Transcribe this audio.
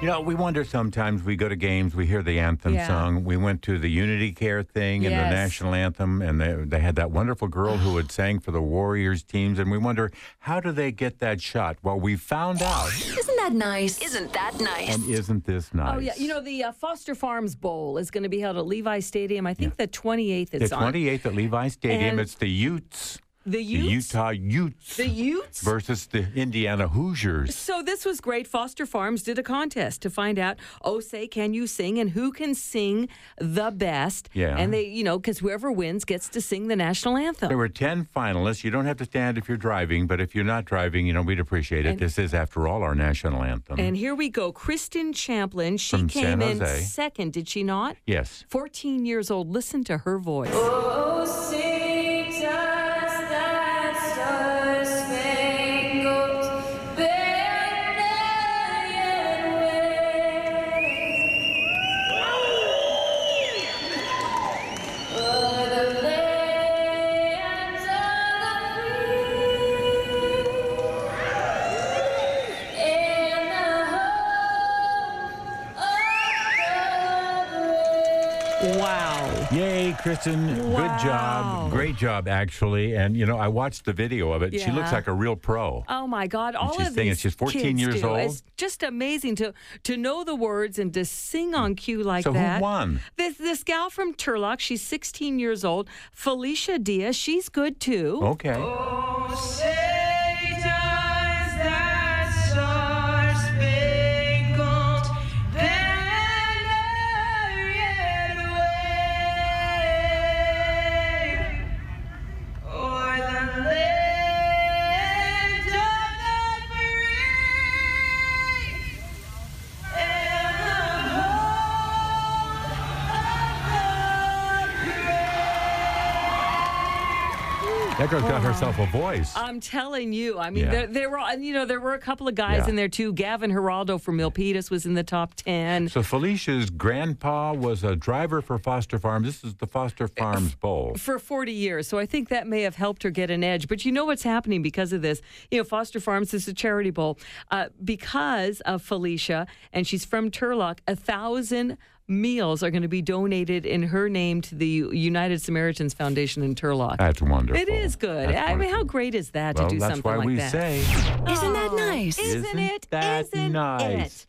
You know, we wonder sometimes, we go to games, we hear the anthem Yeah. sung. We went to the Unity Care thing and the Yes. national anthem, and they had that wonderful girl who had sang for the Warriors teams, and we wonder, how do they get that shot? Well, we found out, Isn't that nice? Isn't that nice? and isn't this nice? Oh, yeah. You know, the Foster Farms Bowl is going to be held at Levi Stadium. I think the 28th the it's on. 28th at Levi Stadium, And it's the Utes. The The Utes? Utah Utes. The Utes? Versus the Indiana Hoosiers. So this was great. Foster Farms did a contest to find out, say, can you sing and who can sing the best? Yeah. And they, because whoever wins gets to sing the national anthem. There were 10 finalists. You don't have to stand if you're driving, but if you're not driving, we'd appreciate it. This is, after all, our national anthem. And here we go. Kristen Champlin, she From came San in Jose. second, did she not? Yes. 14 years old. Listen to her voice. Oh, sing to us that star-spangled banner yet waves. O'er the lands of the free and the home of the brave. Wow. Yay, Kristen. Good Wow. job. Great job, actually. And, I watched the video of it. She looks Yeah. like a real pro. Oh my God! All she's of singing. these She's 14 kids years do. old. It's just amazing to know the words and to sing on cue like So that. who won? This gal from Turlock. She's 16 years old. Felicia Diaz. She's good too. Okay. Oh, say does that star-spangled banner yet wave o'er the land of the free and the home of the brave? That girl's got herself a voice. I'm telling you. I mean, Yeah. there were there were a couple of guys Yeah. in there too. Gavin Geraldo from Milpitas was in the top 10. So Felicia's grandpa was a driver for Foster Farms. This is the Foster Farms Bowl. For 40 years. So I think that may have helped her get an edge. But you know what's happening because of this? Foster Farms is a charity bowl. Because of Felicia, and she's from Turlock, 1,000 meals are going to be donated in her name to the United Samaritans Foundation in Turlock. That's wonderful. It is good. That's I mean, how wonderful. great is that Well, to do that's something why like we that? say, Isn't that nice? Isn't it? that Isn't nice? it?